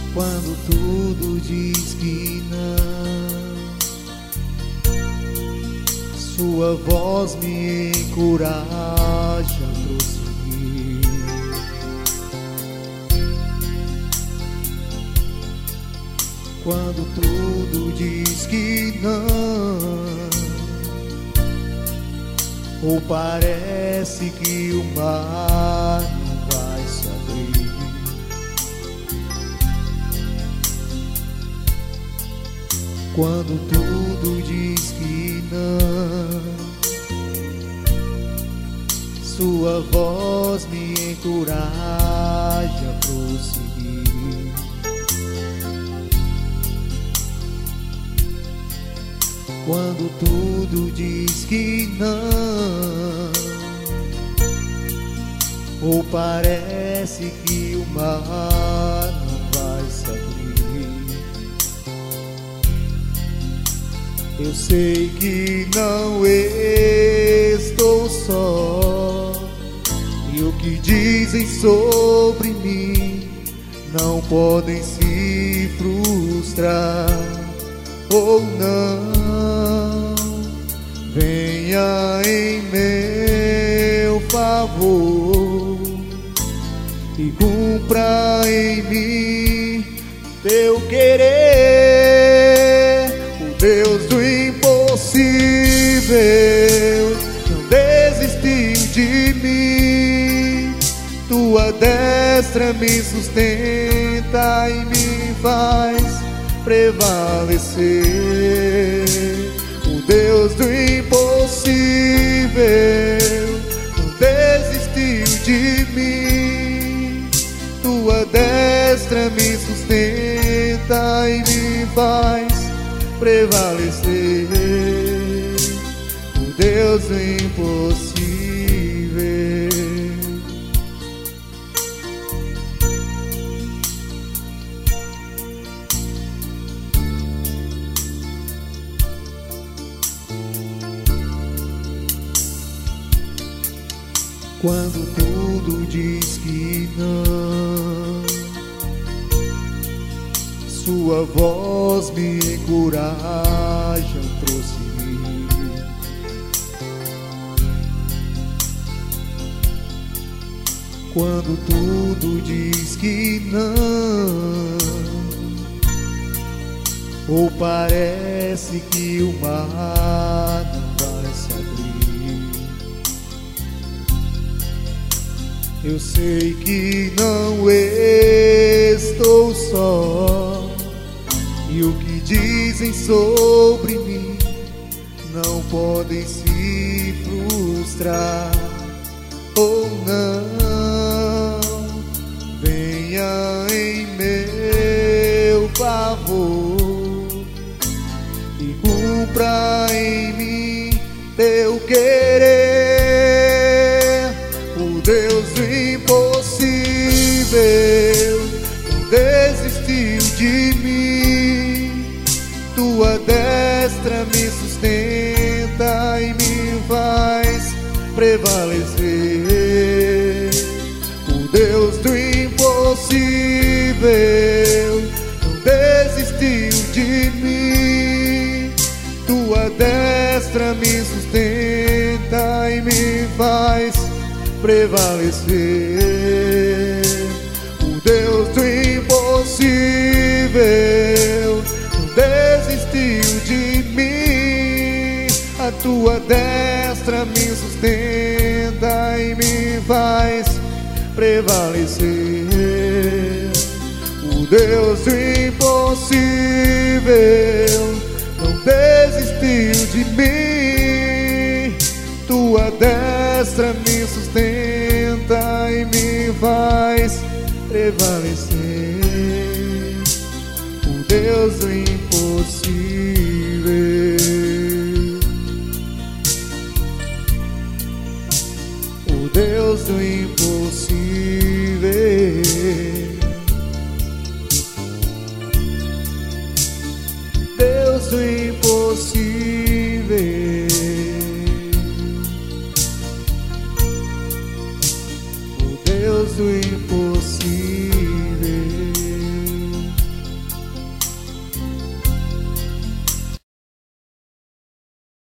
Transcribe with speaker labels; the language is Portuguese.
Speaker 1: quando tudo diz que não. Sua voz me encoraja a prosseguir. Quando tudo diz que não, ou parece que o mar não vai se abrir. Quando tudo diz que não, sua voz me encoraja a prosseguir. Quando tudo diz que não, ou parece que o mar não vai se abrir. Eu sei que não estou só, e o que dizem sobre mim não podem se frustrar. Ou não, venha em meu favor e cumpra em mim teu querer. O Deus do impossível não desistiu de mim. Tua destra me sustenta e me faz prevalecer. O Deus do impossível não desistiu de mim. Tua destra me sustenta e me faz prevalecer. O Deus do impossível. Quando tudo diz que não, sua voz me encoraja a prosseguir. Quando tudo diz que não, ou parece que o mar não vai se abrir. Eu sei que não estou só, e o que dizem sobre mim não podem se frustrar. Ou não, venha em meu favor e cumpra em mim teu querer. O Deus do impossível não desistiu de mim. Tua destra me sustenta e me faz prevalecer. O Deus do impossível não desistiu de mim. Tua destra me sustenta e me faz prevalecer. O Deus do impossível não desistiu de mim. A tua destra me sustenta e me faz prevalecer. O Deus do impossível não desistiu de mim. Tua destra me sustenta e me faz prevalecer. O Deus do impossível. O Deus do impossível. Deus do impossível. O Deus do impossível.